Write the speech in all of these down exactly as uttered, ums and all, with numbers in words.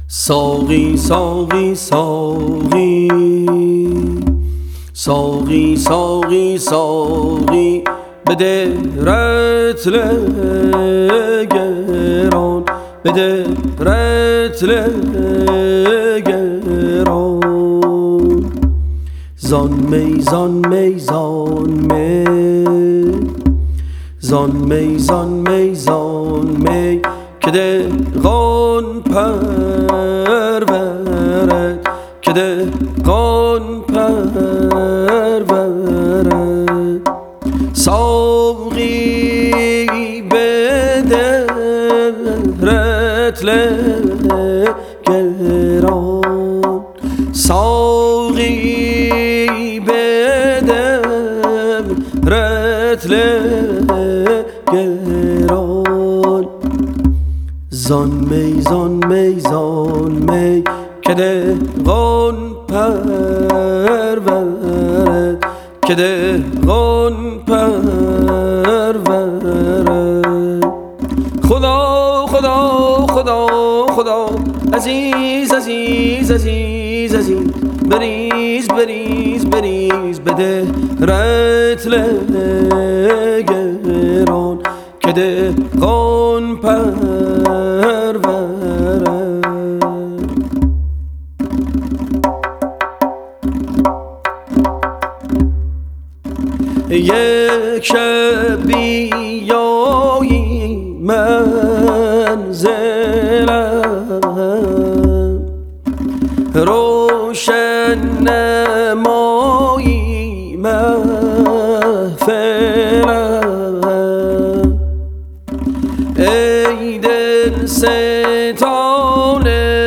ساقی ساقی ساقی ساقی ساقی ساقی بده رطل گران بده رطل گران زان می زان می زان می زان می زان می زان می که دهقان پرورد که دهقان پرورد ساقی بده رطل گران ساقی بده رطل گران زان می زان می زان می که دهقان پرورد که دهقان پرورد خدا خدا خدا خدا عزیز عزیز عزیز عزیز بریز بریز بریز بده رطل گران که دهقان پرورد یک شب بیایی منزلم روشن نمایی محفلم ای دل ستان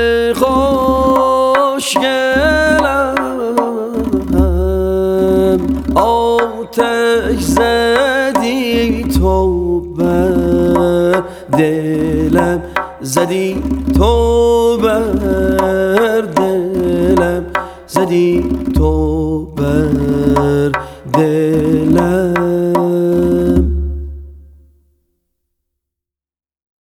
خوشگلم آتش زدی تو بر دلم زدی تو بر دلم زدی تو بر دلم